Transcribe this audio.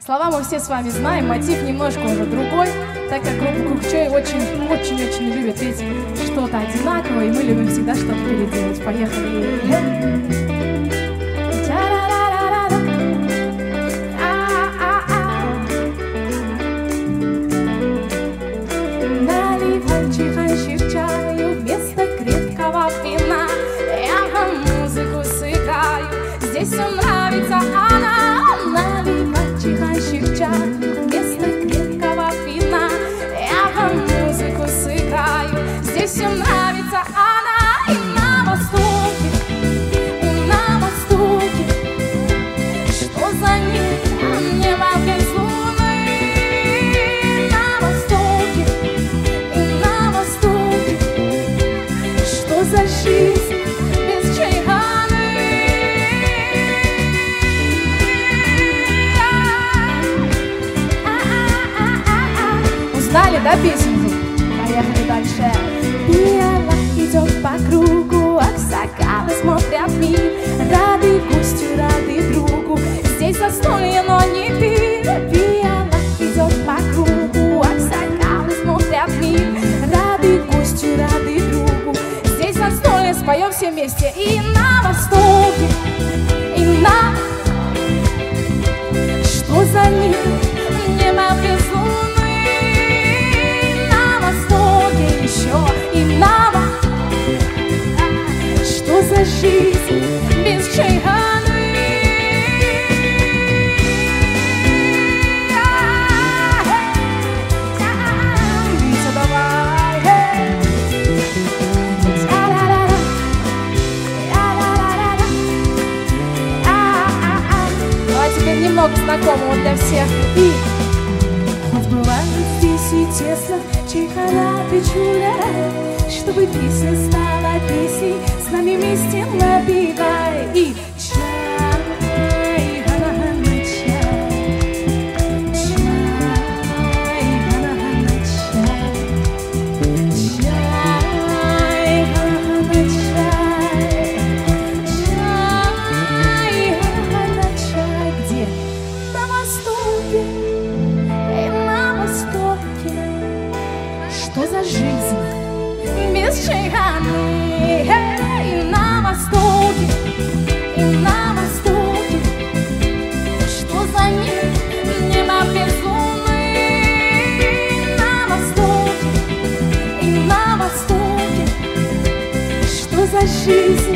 Слова мы все с вами знаем, мотив немножко уже другой, так как группа Кукчой очень-очень любит петь что-то одинаковое, и мы любим всегда что-то переделать. Поехали! Чихающих чаю вместо крепкого вина. Я вам музыку сыграю, здесь все нравится она. Наливать чихающих чаю вместо крепкого вина. Я вам музыку сыграю, здесь все нравится она. И на востоке, что за ним небо без луны. За жизнь без чайханы. Узнали, да, песенку? Поехали дальше. Пиала идет по кругу, аксакалы смотрят в мир. Рады гостю, рады другу, здесь застолье, но не пир. Пиала идет по кругу, аксакалы смотрят в мир. Рады гостю, рады другу, застолье споем все вместе. И на востоке, что за ним небо без луны. На востоке еще и что за жизнь без чайханы. Витя, давай, теперь немного знакомого для всех. И хоть бывает здесь и тесно, чайхана печуля, чтобы песня стала песней, с нами вместе напевай. И чай, хана-хана, чай, чай, хана-хана, чай, чай, хана-хана, чай, чай, хана-хана, чай. Где? На востоке, и на востоке. Что за жизнь без чайханы? И на востоке, что за ним небо без луны. На востоке, что за жизнь